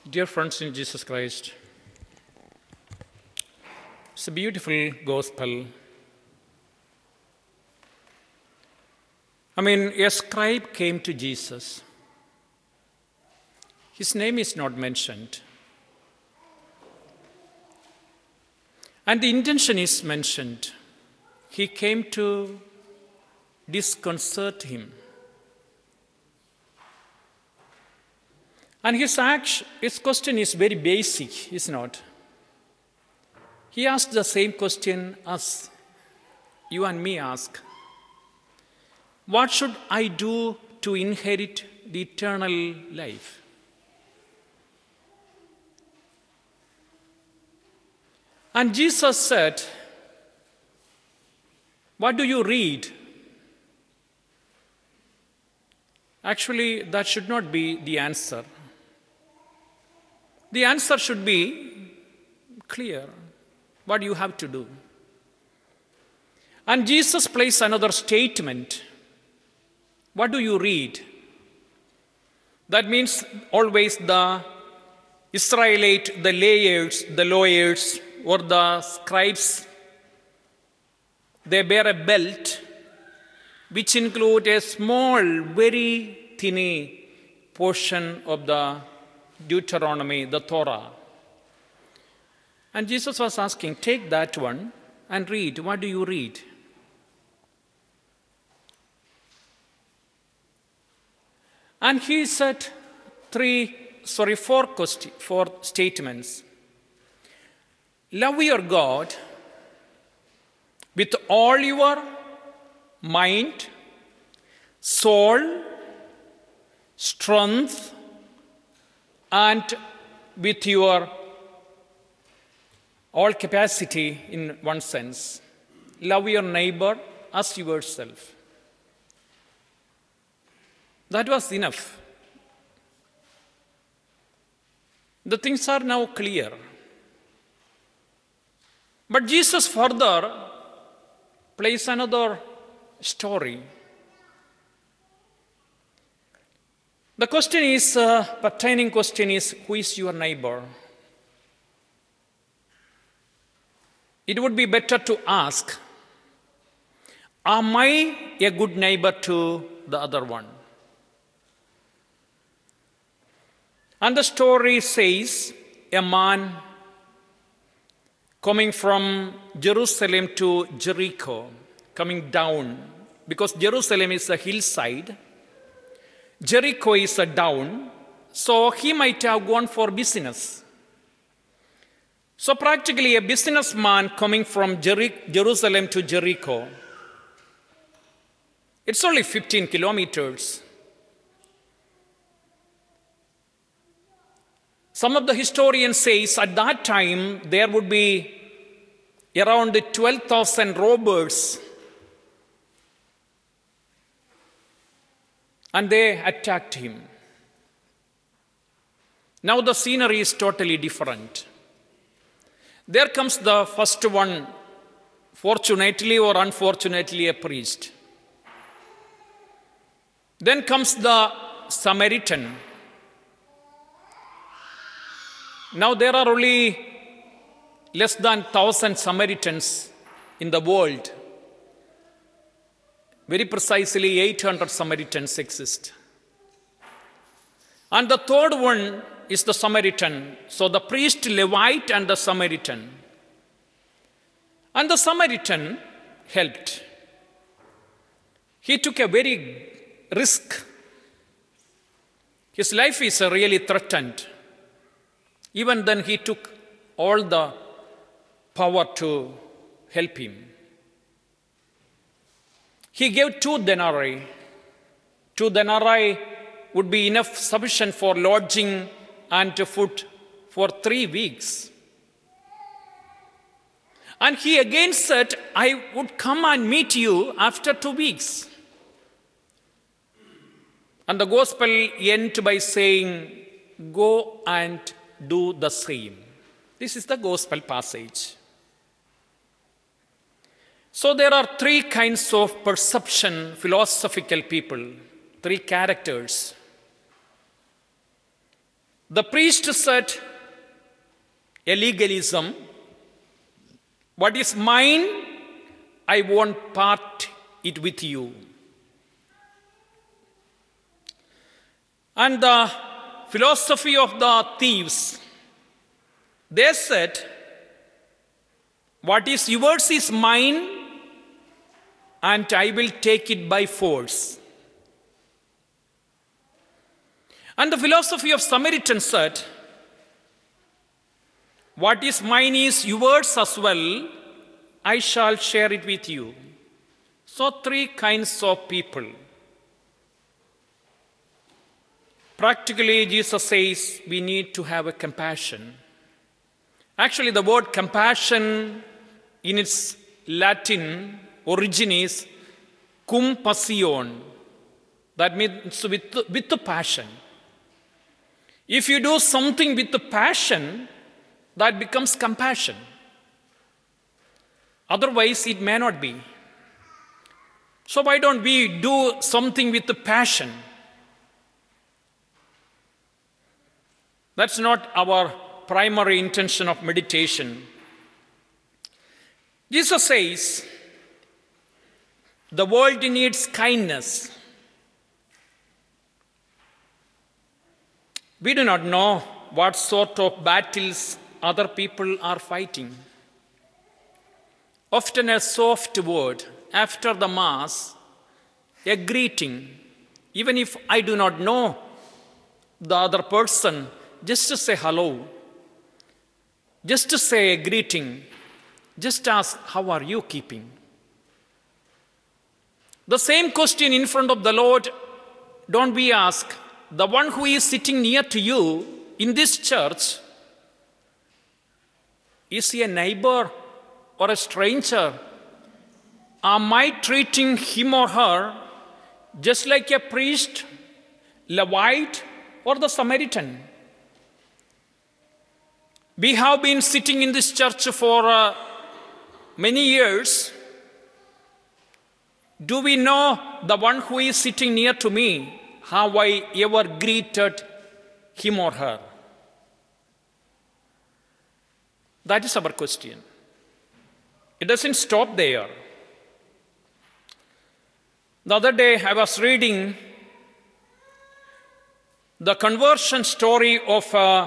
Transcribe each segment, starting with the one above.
Dear friends in Jesus Christ, it's a beautiful gospel. A scribe came to Jesus. His name is not mentioned. And the intention is mentioned. He came to disconcert him. And his question is very basic, is not? He asked the same question as you and me ask. What should I do to inherit the eternal life? And Jesus said, what do you read? Actually, that should not be the answer. The answer should be clear, what you have to do. And Jesus placed another statement. What do you read? That means always the Israelite, the lawyers, or the scribes, they bear a belt which include a small, very tiny portion of the Deuteronomy, the Torah. And Jesus was asking, take that one and read. What do you read? And he said four statements. Love your God with all your mind, soul, strength, and with your all capacity in one sense. Love your neighbor as yourself. That was enough. The things are now clear. But Jesus further plays another story. The question is, pertaining question is, who is your neighbor? It would be better to ask, am I a good neighbor to the other one? And the story says, a man coming from Jerusalem to Jericho, coming down, because Jerusalem is a hillside, Jericho is a down, so he might have gone for business. So practically a businessman coming from Jerusalem to Jericho, it's only 15 kilometers. Some of the historians say at that time there would be around 12,000 robbers. And they attacked him. Now the scenery is totally different. There comes the first one, fortunately or unfortunately a priest. Then comes the Samaritan. Now there are only less than 1,000 Samaritans in the world. Very precisely, 800 Samaritans exist. And the third one is the Samaritan. So the priest, Levite, and the Samaritan. And the Samaritan helped. He took a very risk. His life is really threatened. Even then, he took all the power to help him. He gave 2 denarii. 2 denarii would be enough, sufficient for lodging and food for 3 weeks. And he again said, I would come and meet you after 2 weeks. And the gospel ends by saying, go and do the same. This is the gospel passage. So there are 3 kinds of perception, philosophical people, 3 characters. The priest said, a legalism, what is mine, I won't part it with you. And the philosophy of the thieves, they said, what is yours is mine, and I will take it by force. And the philosophy of Samaritan said, what is mine is yours as well, I shall share it with you. So three kinds of people. Practically, Jesus says we need to have a compassion. Actually, the word compassion in its Latin origin is cum passion. That means with the passion. If you do something with the passion, that becomes compassion. Otherwise, it may not be. So why don't we do something with the passion? That's not our primary intention of meditation. Jesus says, the world needs kindness. We do not know what sort of battles other people are fighting. Often a soft word after the Mass, a greeting, even if I do not know the other person, just to say hello, just to say a greeting, just ask, how are you keeping? The same question in front of the Lord, don't we ask, the one who is sitting near to you in this church, is he a neighbor or a stranger? Am I treating him or her just like a priest, Levite, or the Samaritan? We have been sitting in this church for many years. Do we know the one who is sitting near to me? Have I ever greeted him or her? That is our question. It doesn't stop there. The other day I was reading the conversion story of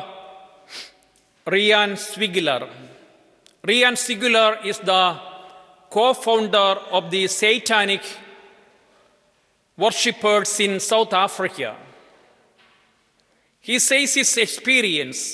Ryan Swigler. Ryan Swigler is the co-founder of the Satanic worshippers in South Africa. He says his experience.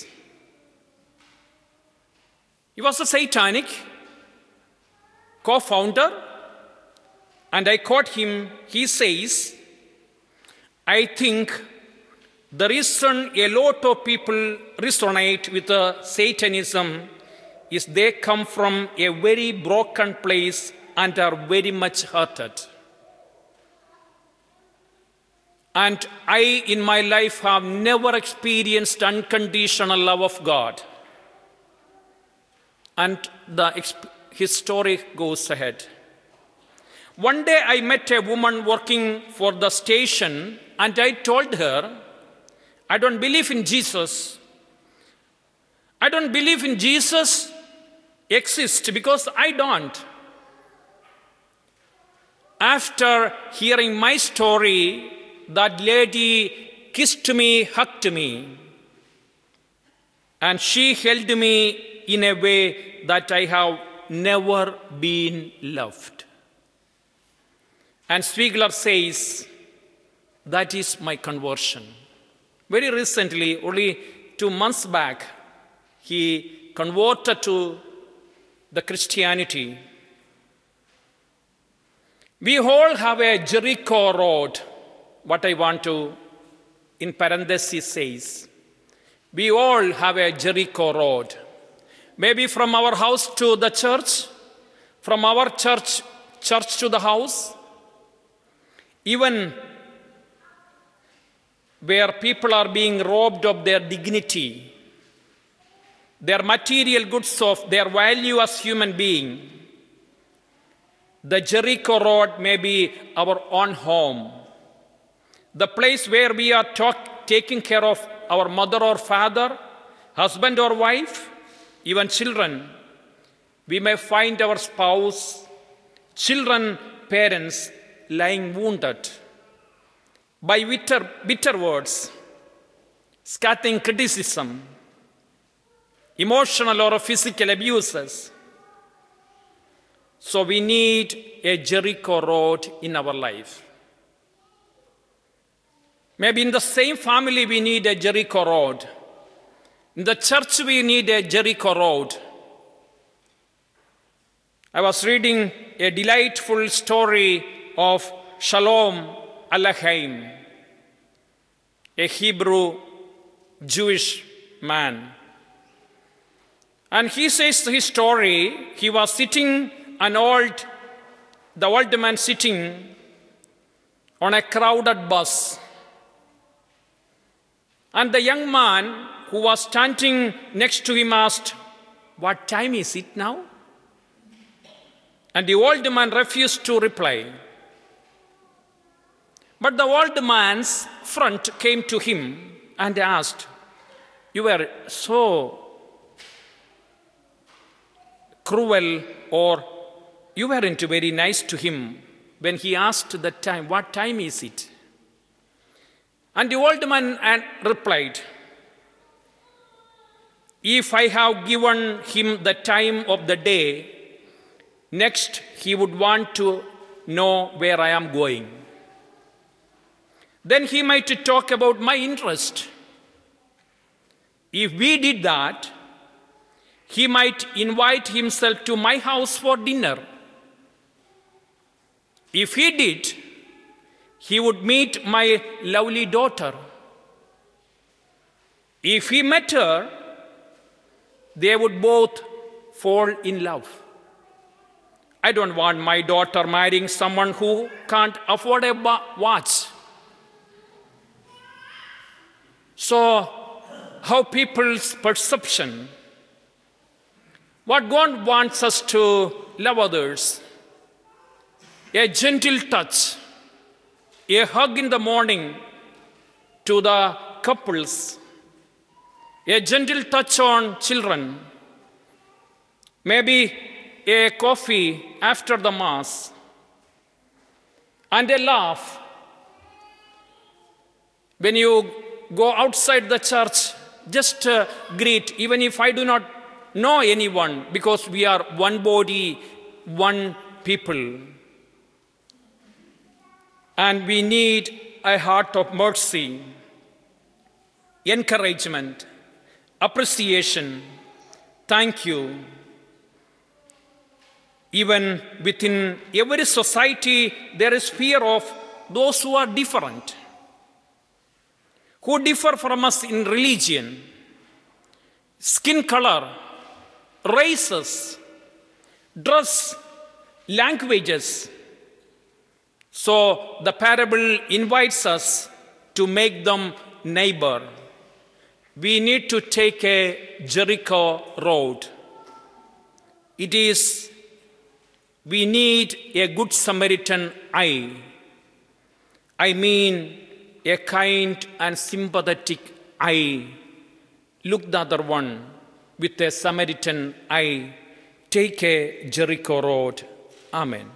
He was a Satanic co-founder, and I quote him. He says, I think the reason a lot of people resonate with Satanism is they come from a very broken place and are very much hurted. And I, in my life, have never experienced unconditional love of God. And his story goes ahead. One day I met a woman working for the station, and I told her, I don't believe in Jesus. I don't believe in Jesus exists because I don't. After hearing my story, that lady kissed me, hugged me, and she held me in a way that I have never been loved. And Swigler says, that is my conversion. Very recently, only 2 months back, he converted to the Christianity. We all have a Jericho road, what I want to, in parentheses, says. We all have a Jericho road. Maybe from our house to the church, from our church to the house, even where people are being robbed of their dignity, their material goods of their value as human being. The Jericho road may be our own home, the place where we are taking care of our mother or father, husband or wife, even children. We may find our spouse, children, parents lying wounded by bitter words, scathing criticism, emotional or physical abuses. So we need a Jericho road in our life. Maybe in the same family we need a Jericho road. In the church we need a Jericho road. I was reading a delightful story of Shalom Aleichem, a Hebrew Jewish man. And he says his story, he was sitting, the old man sitting on a crowded bus. And the young man who was standing next to him asked, "What time is it now?" And the old man refused to reply. But the old man's friend came to him and asked, "You were so cruel, or you weren't very nice to him when he asked the time, what time is it?" And the old man replied, "If I have given him the time of the day, next he would want to know where I am going. Then he might talk about my interest. If we did that, he might invite himself to my house for dinner. If he did, he would meet my lovely daughter. If he met her, they would both fall in love. I don't want my daughter marrying someone who can't afford a watch." So, how people's perception, what God wants us to love others, a gentle touch, a hug in the morning to the couples, a gentle touch on children, maybe a coffee after the Mass, and a laugh when you go outside the church. Just greet, even if I do not know anyone, because we are one body, one people. And we need a heart of mercy, encouragement, appreciation, thank you. Even within every society, there is fear of those who are different, who differ from us in religion, skin color, races, dress, languages. So the parable invites us to make them neighbor. We need to take a Jericho road. We need a good Samaritan eye. I mean, a kind and sympathetic eye. Look the other one with a Samaritan eye. Take a Jericho road. Amen.